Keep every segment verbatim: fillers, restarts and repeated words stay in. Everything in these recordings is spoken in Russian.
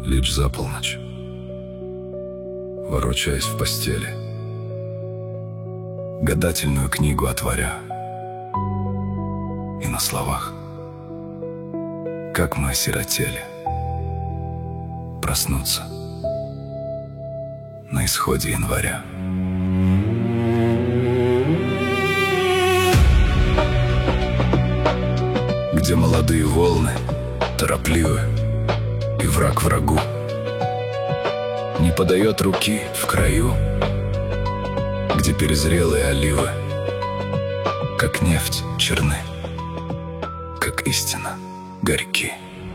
Лишь за полночь, ворочаясь в постели, гадательную книгу отворя, и на словах, как мы осиротели, проснуться на исходе января. Где молодые волны торопливы, и враг врагу не подает руки в краю, где перезрелые оливы, как нефть, черны, как истина, горьки.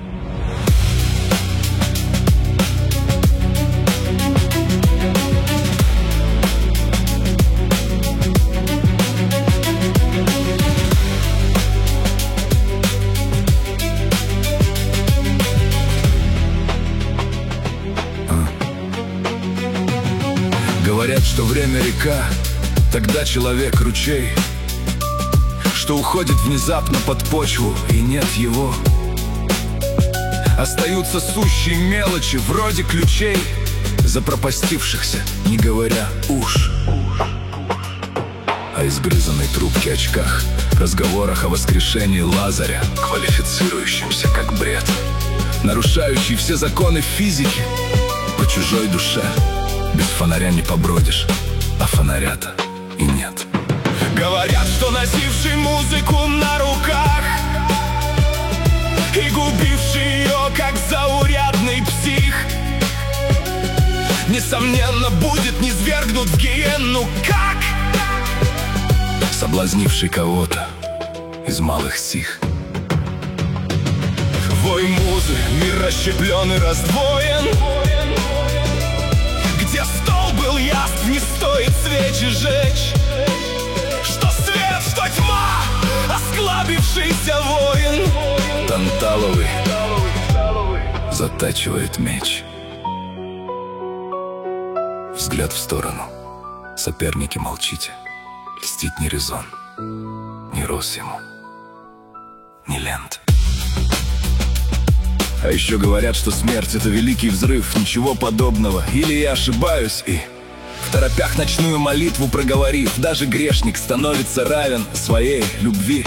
Говорят, что время река, тогда человек ручей, что уходит внезапно под почву, и нет его. Остаются сущие мелочи, вроде ключей, запропастившихся, не говоря уж. О изгрызанной трубке очках, разговорах о воскрешении Лазаря, квалифицирующемся как бред, нарушающий все законы физики, по чужой душе. Без фонаря не побродишь, а фонаря-то и нет. Говорят, что носивший музыку на руках и губивший ее, как заурядный псих, несомненно, будет низвергнут в гиенну, как соблазнивший кого-то из малых сих. Вой музы, мир расщеплен и раздвоен, где стол был яств, не стоит свечи жечь. Что свет, что тьма, осклабившийся воин Танталовый затачивает меч. Взгляд в сторону. Соперники, молчите. Льстить не резон, не рос ему, не лент. А еще говорят, что смерть — это великий взрыв. Ничего подобного, или я ошибаюсь, и в торопях ночную молитву проговорив, даже грешник становится равен своей любви.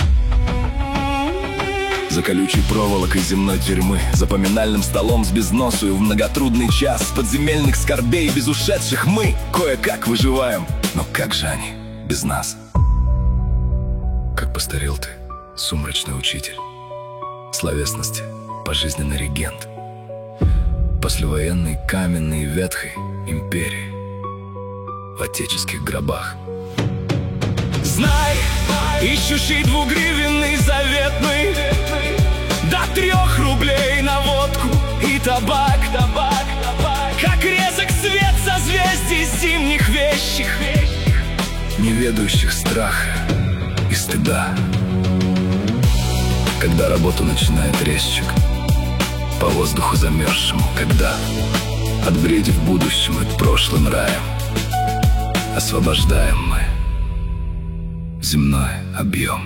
За колючей проволокой земной тюрьмы, за поминальным столом с безносую в многотрудный час подземельных скорбей без ушедших мы кое-как выживаем. Но как же они без нас? Как постарел ты, сумрачный учитель словесности, пожизненный регент послевоенной каменной ветхой империи в отеческих гробах. Знай, ищущий двугривенный заветный, до трех рублей на водку и табак, табак, табак. Как резок свет созвездий зимних вещих, не ведающих страха и стыда. Когда работу начинает резчик по воздуху замерзшему, когда, отбредив будущим и прошлым раем, освобождаем мы земной объем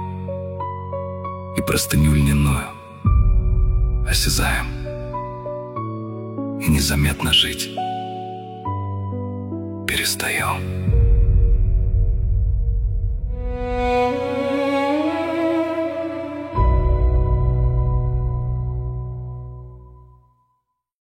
и простыню льняную осязаем, и незаметно жить перестаем.